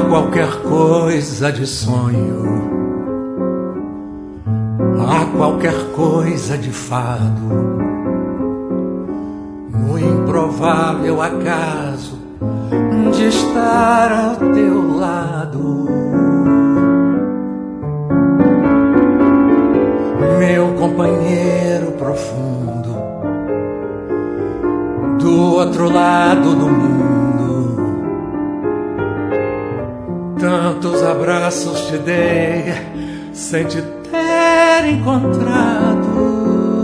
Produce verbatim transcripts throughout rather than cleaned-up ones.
qualquer coisa de sonho, há qualquer coisa de fado, no improvável acaso de estar ao teu lado. Meu companheiro profundo, do outro lado do mundo, tantos abraços te dei sem te ter encontrado.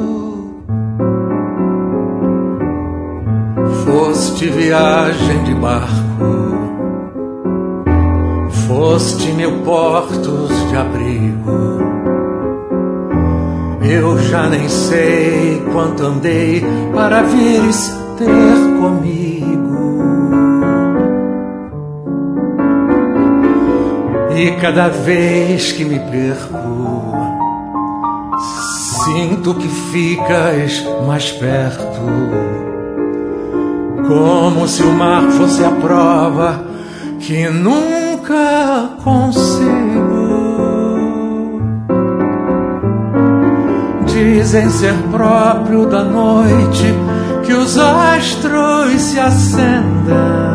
Foste viagem de barco, foste mil portos de abrigo. Eu já nem sei quanto andei para vires ter comigo. E cada vez que me perco, sinto que ficas mais perto, como se o mar fosse a prova que nunca consigo. Dizem ser próprio da noite que os astros se acendam.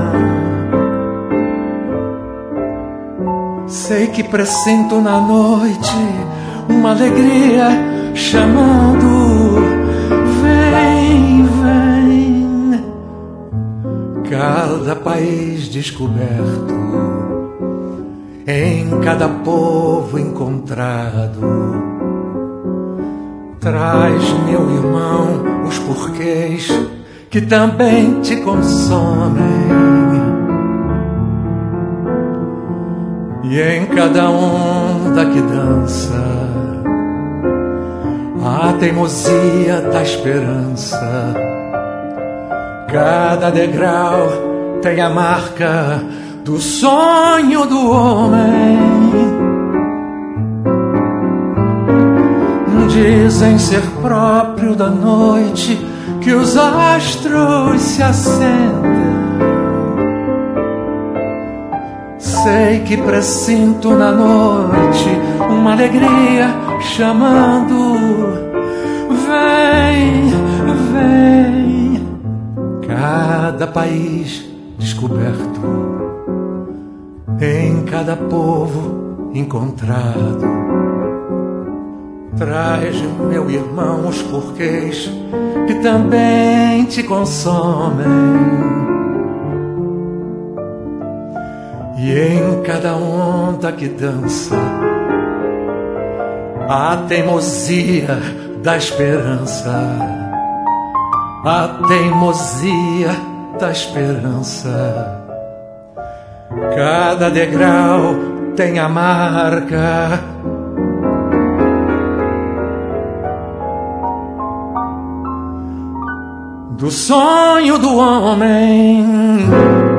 Sei que presinto na noite uma alegria chamando. Vem, vem. Cada país descoberto, em cada povo encontrado, traz, meu irmão, os porquês que também te consomem. E em cada onda que dança, a teimosia da esperança. Cada degrau tem a marca do sonho do homem. Dizem ser próprio da noite que os astros se acendem. Sei que presinto na noite uma alegria chamando. Vem, vem. Cada país descoberto, em cada povo encontrado, traz, meu irmão, os porquês que também te consomem. E em cada onda que dança, a teimosia da esperança. A teimosia da esperança. Cada degrau tem a marca do sonho do homem.